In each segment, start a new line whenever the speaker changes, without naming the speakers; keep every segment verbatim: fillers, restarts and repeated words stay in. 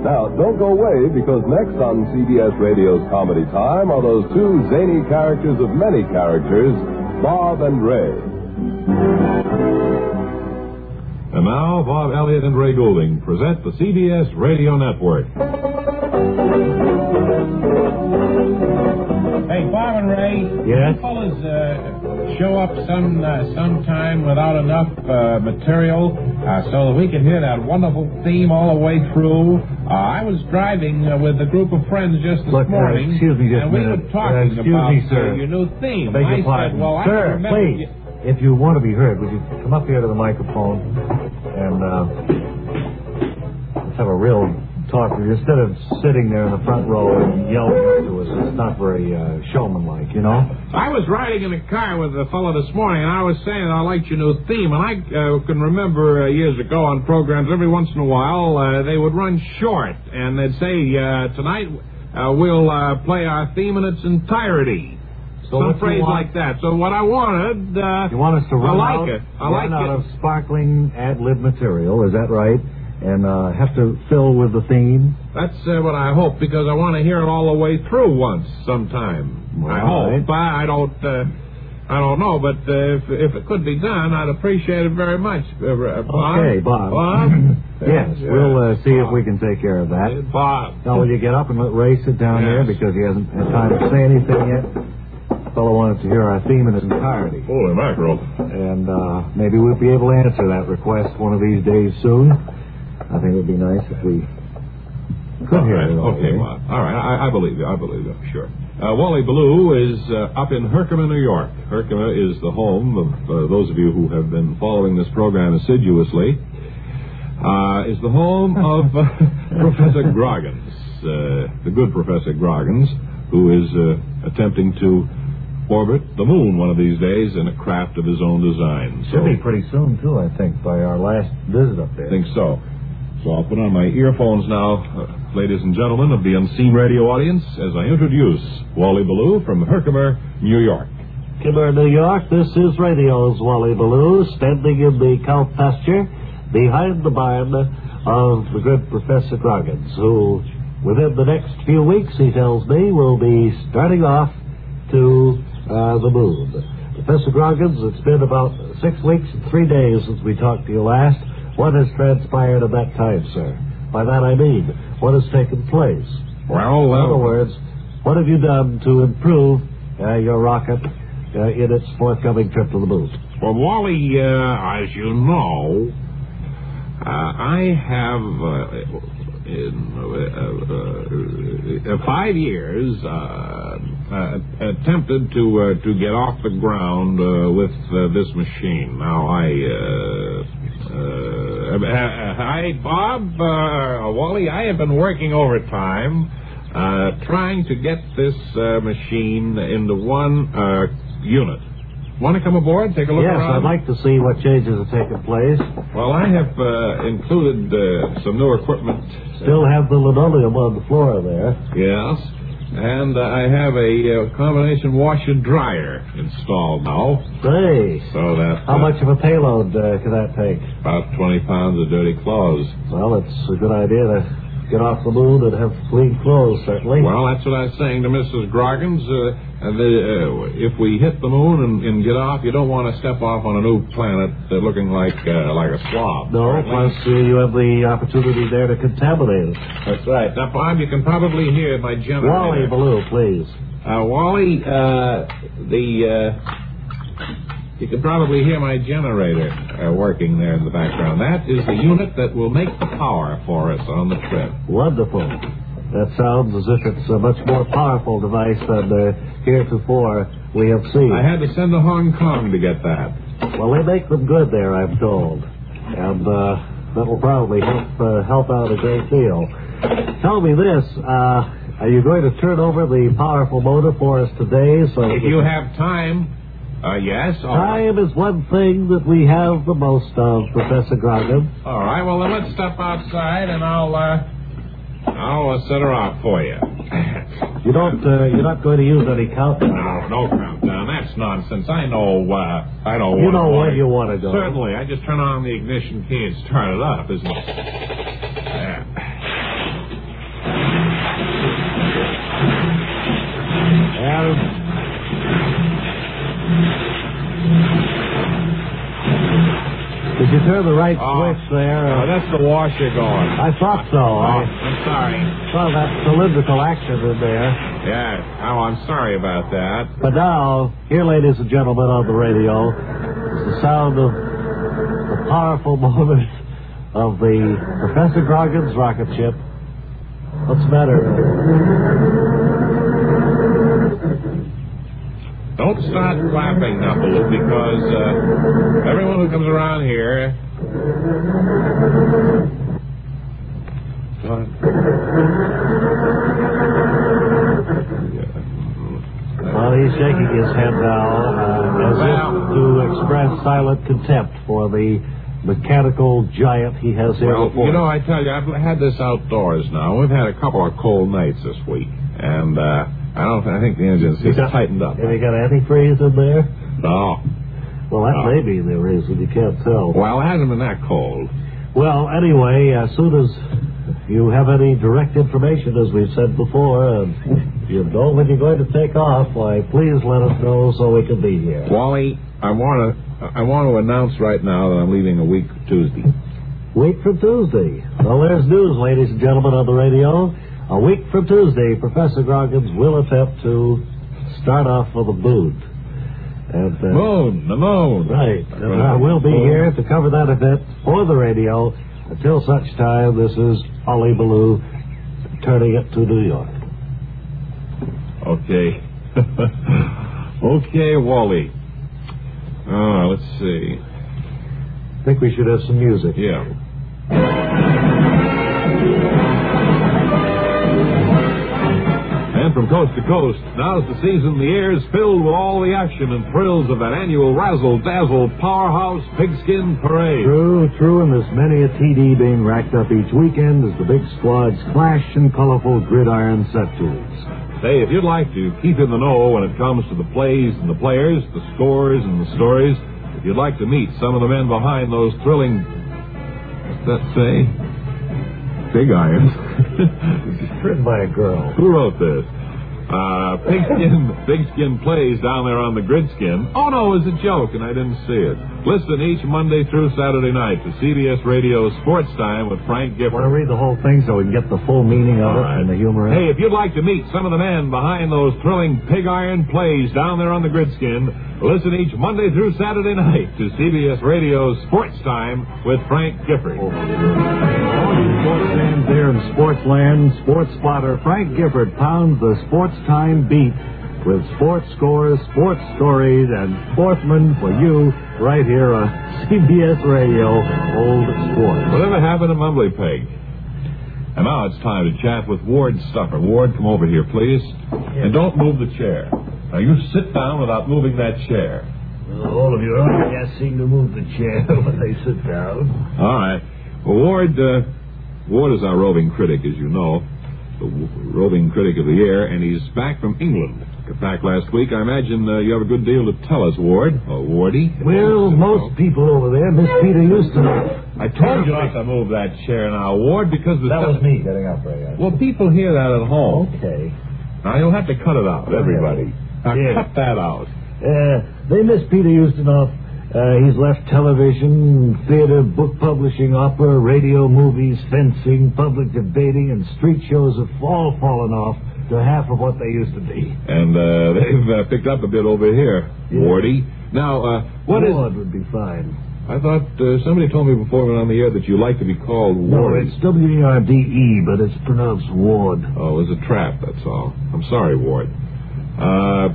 Now, don't go away, because next on C B S Radio's Comedy Time are those two zany characters of many characters, Bob and Ray.
And now, Bob Elliott and Ray Goulding present the C B S Radio Network.
Hey, Bob and Ray.
Yes?
You fellas uh, show up some uh, sometime without enough uh, material uh, so that we can hear that wonderful theme all the way through. Uh, I was driving uh, with a group of friends just this
Look, uh,
morning,
excuse me just
and
a
we
minute.
were talking
Uh, excuse
about
me, sir.
uh, your new theme.
Beg
I
your pardon.
said, well, I
Sir,
can remember...
please,
You...
if you want to be heard, would you come up here to the microphone and uh, let's have a real talk with you instead of sitting there in the front row and yelling up to us. It's not very uh, showman-like, you know?
I was riding in a car with a fellow this morning, and I was saying I liked your new theme, and I uh, can remember uh, years ago on programs, every once in a while, uh, they would run short, and they'd say, uh, tonight uh, we'll uh, play our theme in its entirety.
So
Some phrase like that. So what I wanted... Uh,
You want us to run
I like
out,
it. I
run
like
out
it.
of sparkling ad-lib material, is that right? And uh, have to fill with the theme?
That's uh, what I hope, because I want to hear it all the way through once, sometime.
All
I
right.
hope. I, I don't... Uh, I don't know, but uh, if, if it could be done, I'd appreciate it very much. Uh, Bob?
Okay, Bob.
Bob?
Yes,
Yeah.
we'll uh, see
Bob.
if we can take care of that.
Bob.
Now, will you get up and let Ray sit down there,
Yes.
because he hasn't had time to say anything yet? The fellow wanted to hear our theme in its entirety.
Holy mackerel.
And uh, maybe we'll be able to answer that request one of these days soon. I think it would be nice if we could
All
hear
right.
it all.
Okay, Bob. All right, I, I believe you. I believe you. Sure. Uh, Wally Ballou is uh, up in Herkimer, New York. Herkimer is the home of uh, those of you who have been following this program assiduously. Uh, is the home of uh, Professor Groggins, uh, the good Professor Groggins, who is uh, attempting to orbit the moon one of these days in a craft of his own design. So,
Should be pretty soon, too, I think, by our last visit up there.
I think so. So I'll put on my earphones now, uh, ladies and gentlemen of the Unseen Radio audience, as I introduce Wally Ballou from Herkimer, New York.
Herkimer, New York, this is Radio's Wally Ballou, standing in the cow pasture behind the barn of the good Professor Groggins, who, within the next few weeks, he tells me, will be starting off to uh, the moon. Professor Groggins, it's been about six weeks and three days since we talked to you last. What has transpired at that time, sir? By that I mean, what has taken place?
Well,
In
uh,
other words, what have you done to improve uh, your rocket uh, in its forthcoming trip to the moon?
Well, Wally, uh, as you know, uh, I have, uh, in uh, uh, uh, five years, uh, uh, attempted to uh, to get off the ground uh, with uh, this machine. Now, I... Uh, Uh, hi, Bob. Uh, Wally, I have been working overtime uh, trying to get this uh, machine into one uh, unit. Want to come aboard? Take a look
yes,
around?
I'd like to see what changes have taken place.
Well, I have uh, included uh, some new equipment.
Still have the linoleum on the floor there.
Yes. And uh, I have a uh, combination washer-dryer installed now.
Say,
So that...
how
uh,
much of a payload uh, can that take?
About twenty pounds of dirty clothes.
Well, it's a good idea to get off the moon and have clean clothes, certainly.
Well, that's what I was saying to Missus Groggins. Uh, the, uh, if we hit the moon and, and get off, you don't want to step off on a new planet uh, looking like uh, like a slob.
no,
Certainly.
plus uh, you have the opportunity there to contaminate it.
That's right. Now, Bob, you can probably hear my generator.
Wally Ballou, please.
Uh, Wally, uh, the... Uh, you can probably hear my generator uh, working there in the background. That is the unit that will make the power for us on the trip.
Wonderful. That sounds as if it's a much more powerful device than uh, heretofore we have seen.
I had to send to Hong Kong to get that.
Well, they make them good there, I'm told. And uh, that will probably help uh, help out a great deal. Tell me this, uh, are you going to turn over the powerful motor for us today? So
If you have time, uh, yes. all right.
Time is one thing that we have the most of, Professor Groggins.
All right, well, then let's step outside, and I'll, uh, I'll uh, set her out for you.
You don't, uh, you're not going to use any countdown.
No, no countdown. That's nonsense. I know, uh, I know.
You
what
know
I
where
want.
you want to go.
Certainly. I just turn on the ignition key and start it up, isn't it? Yeah.
Well, did you turn the right
Oh,
switch there?
Oh, that's the washer going.
I thought so.
Oh,
I
I'm sorry.
saw that cylindrical action in there.
Yeah. Oh, I'm sorry about that.
But now, here, ladies and gentlemen, on the radio, is the sound of the powerful moment of the Professor Grogan's rocket ship. What's the matter?
Don't start clapping, Knuckles, because uh, everyone who comes around here...
Well, he's shaking his head now, uh, as
Well-
if to express silent contempt for the mechanical giant he has here
Well,
before.
you know, I tell you, I've had this outdoors now. We've had a couple of cold nights this week, and uh, I don't. I think the engine's just tightened up.
Have you got antifreeze in there?
No.
Well, that
No.
may be the reason. You can't tell.
Well, it hasn't been that cold.
Well, anyway, as soon as you have any direct information, as we've said before, and you know when you're going to take off, why, please let us know so we can be here.
Wally, I want to. I want to announce right now that I'm leaving a week Tuesday.
Week from Tuesday. Well, there's news, ladies and gentlemen, on the radio. A week from Tuesday, Professor Groggins will attempt to start off with a moon. And, uh,
Moon, the moon.
Right. And I will be here to cover that event for the radio until such time. This is Ollie Ballou turning it to New York.
Okay. Okay, Wally. Oh, let's see.
I think we should have some music.
Yeah. And from coast to coast, now's the season the air is filled with all the action and thrills of that annual razzle-dazzle powerhouse pigskin parade.
True, true, and there's many a T D being racked up each weekend as the big squads clash in colorful gridiron set duels.
Say, if you'd like to keep in the know when it comes to the plays and the players, the scores and the stories, if you'd like to meet some of the men behind those thrilling, what's that say? Big irons.
Written by a girl.
Who wrote this? Uh, pigskin, pigskin plays down there on the gridskin. Oh, no, it was a joke, and I didn't see it. Listen each Monday through Saturday night to C B S Radio Sports Time with Frank Gifford.
Want to read the whole thing so we can get the full meaning of
All
it
right.
and the humor in
Hey,
it?
if you'd like to meet some of the men behind those thrilling pig iron plays down there on the gridskin, listen each Monday through Saturday night to C B S Radio's Sports Time with Frank Gifford.
All you sports fans there in Sportsland, sports spotter Frank Gifford pounds the sports time beat with sports scores, sports stories, and sportsmen for you right here on C B S Radio Old Sports.
Whatever happened to Mumbly Peg? And now it's time to chat with Ward Stuffer. Ward, come over here, please. And don't move the chair. Now, you sit down without moving that chair.
Well, all of you just seem to move the chair when they sit down.
All right. Well, Ward, uh, Ward is our roving critic, as you know, the w- roving critic of the year, and he's back from England. Got back last week. I imagine uh, you have a good deal to tell us, Ward. Or Wardy.
Well, most people over there, Miss Peter Houston.
I told you not to move that chair now, Ward, because the...
That was me getting up, Ray.
Well, people hear that at home.
Okay.
Now, you'll have to cut it out, everybody. Now,
Yeah.
cut that out.
Uh, they miss Peter Ustinov. Uh, he's left television, theater, book publishing, opera, radio, movies, fencing, public debating, and street shows have all fallen off to half of what they used to be.
And uh, they've uh, picked up a bit over here,
Yeah.
Wardy. Now, uh, what is...
Ward would be fine.
I thought uh, somebody told me before we went on the air that you like to be called
No,
Ward.
it's W A R D E, but it's pronounced Ward.
Oh, it was a trap, that's all. I'm sorry, Ward. Uh,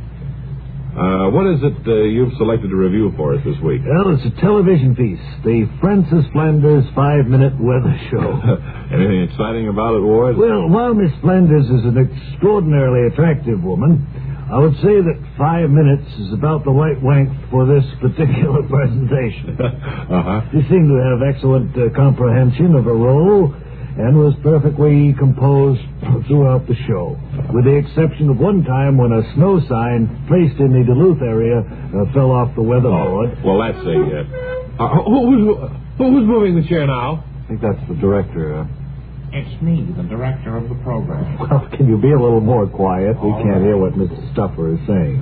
uh, what is it uh, you've selected to review for us this week?
Well, it's a television piece, the Francis Flanders five-minute weather show.
Anything exciting about it, Ward?
Well, while Miss Flanders is an extraordinarily attractive woman, I would say that five minutes is about the right length for this particular presentation.
uh-huh.
She seemed to have excellent uh, comprehension of her role and was perfectly composed throughout the show, with the exception of one time when a snow sign placed in the Duluth area uh, fell off the weatherboard.
Well, that's a... Uh, uh, who, who's, who's moving the chair now?
I think that's the director. Uh,
It's me, the director of the program.
Well, can you be a little more quiet? We can't hear what Mister Stuffer is saying.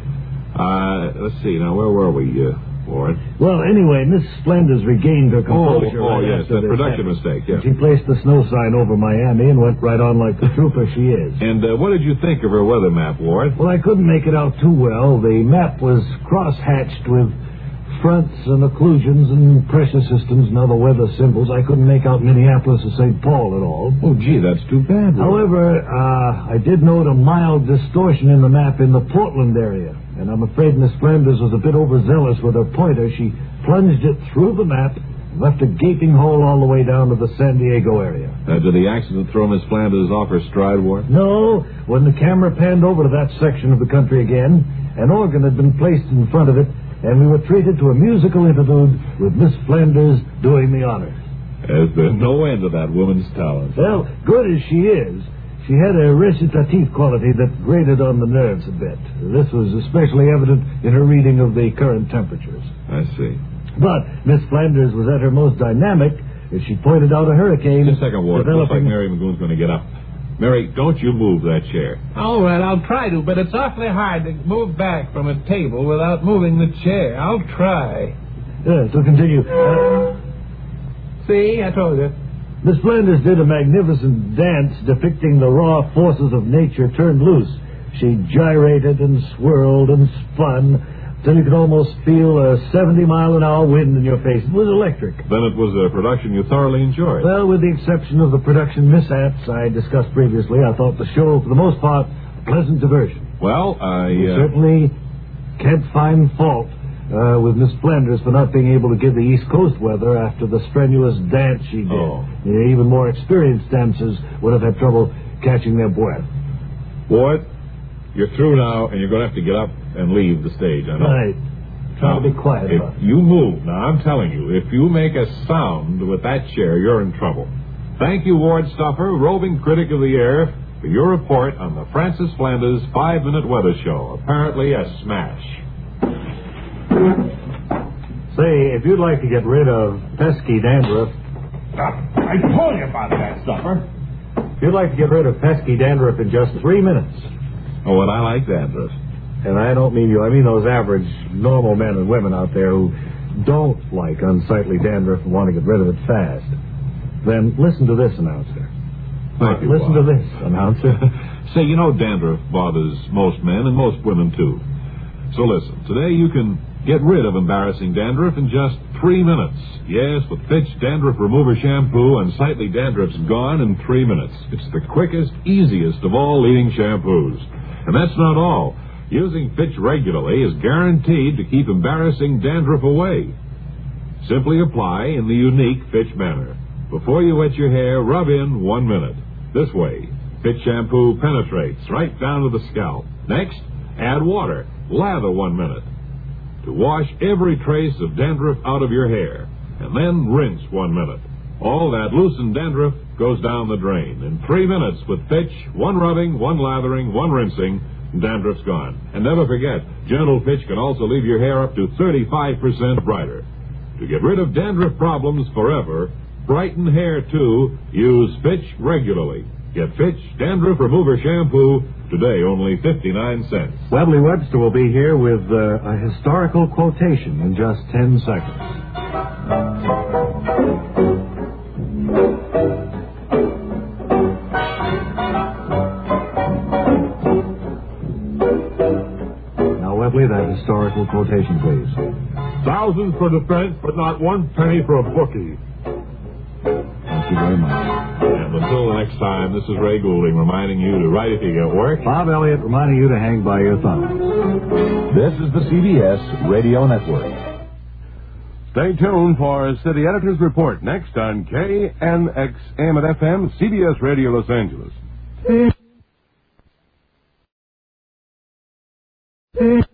Uh, let's see, now, where were we, uh, Ward?
Well, anyway, Miss Splendors regained her composure.
Oh, oh
right
yes,
after
that
this
production
happened.
mistake, yeah.
She placed the snow sign over Miami and went right on like the trooper she is.
And uh, what did you think of her weather map, Ward?
Well, I couldn't make it out too well. The map was cross-hatched with fronts and occlusions and pressure systems and other weather symbols. I couldn't make out Minneapolis or Saint Paul at all.
Oh, gee, that's too bad. Ward.
However, uh, I did note a mild distortion in the map in the Portland area. And I'm afraid Miss Flanders was a bit overzealous with her pointer. She plunged it through the map and left a gaping hole all the way down to the San Diego area.
Uh, did the accident throw Miss Flanders off her stride, Ward?
No. When the camera panned over to that section of the country again, an organ had been placed in front of it, and we were treated to a musical interlude with Miss Flanders doing the honors.
There's been no end to that woman's talent.
Well, good as she is, she had a recitative quality that grated on the nerves a bit. This was especially evident in her reading of the current temperatures.
I see.
But Miss Flanders was at her most dynamic as she pointed out a hurricane.
Just a second, Ward. Looks like
developing...
Mary McGoon's going to get up. Mary, don't you move that chair.
All right, I'll try to, but it's awfully hard to move back from a table without moving the chair. I'll try.
Uh, to continue. Uh,
See, I told you.
Miss Flanders did a magnificent dance depicting the raw forces of nature turned loose. She gyrated and swirled and spun till you could almost feel a seventy-mile-an-hour wind in your face. It was electric.
Then it was a production you thoroughly enjoyed.
Well, with the exception of the production mishaps I discussed previously, I thought the show, for the most part, a pleasant diversion.
Well, I...
You
Uh...
certainly can't find fault uh, with Miss Flanders for not being able to give the East Coast weather after the strenuous dance she did.
Oh.
Yeah, even more experienced dancers would have had trouble catching their breath.
Ward, you're through now, and you're going to have to get up and leave the stage, I know.
Right. Try
Now,
to be quiet
if
about it.
you move, now I'm telling you, if you make a sound with that chair, you're in trouble. Thank you, Ward Stuffer, roving critic of the air, for your report on the Francis Flanders five-minute weather show. Apparently a smash.
Say, if you'd like to get rid of pesky dandruff,
I told you about that, Stuffer.
if you'd like to get rid of pesky dandruff in just three minutes,
Oh, and I like dandruff.
and I don't mean you, I mean those average, normal men and women out there who don't like unsightly dandruff and want to get rid of it fast, then listen to this, announcer.
Thank you,
Listen
Bob.
to this, announcer.
Say, you know dandruff bothers most men and most women, too. So listen, today you can get rid of embarrassing dandruff in just three minutes. Yes, with Fitch Dandruff Remover Shampoo, unsightly dandruff's gone in three minutes. It's the quickest, easiest of all leading shampoos. And that's not all. Using Fitch regularly is guaranteed to keep embarrassing dandruff away. Simply apply in the unique Fitch manner. Before you wet your hair, rub in one minute. This way, Fitch shampoo penetrates right down to the scalp. Next, add water. Lather one minute. To wash every trace of dandruff out of your hair. And then rinse one minute. All that loosened dandruff goes down the drain. In three minutes with Fitch, one rubbing, one lathering, one rinsing, dandruff's gone. And never forget, gentle Fitch can also leave your hair up to thirty-five percent brighter. To get rid of dandruff problems forever, brighten hair too, use Fitch regularly. Get Fitch Dandruff Remover Shampoo today, only fifty-nine cents.
Webley Webster will be here with uh, a historical quotation in just ten seconds. Now, Webley, that historical quotation, please.
Thousands for defense, but not one penny for a bookie.
Thank you very much.
And until the next time, this is Ray Goulding reminding you to write if you get work.
Bob Elliott reminding you to hang by your thumb.
This is the C B S Radio Network. Stay tuned for City Editor's Report next on K N X A M and F M, C B S Radio Los Angeles.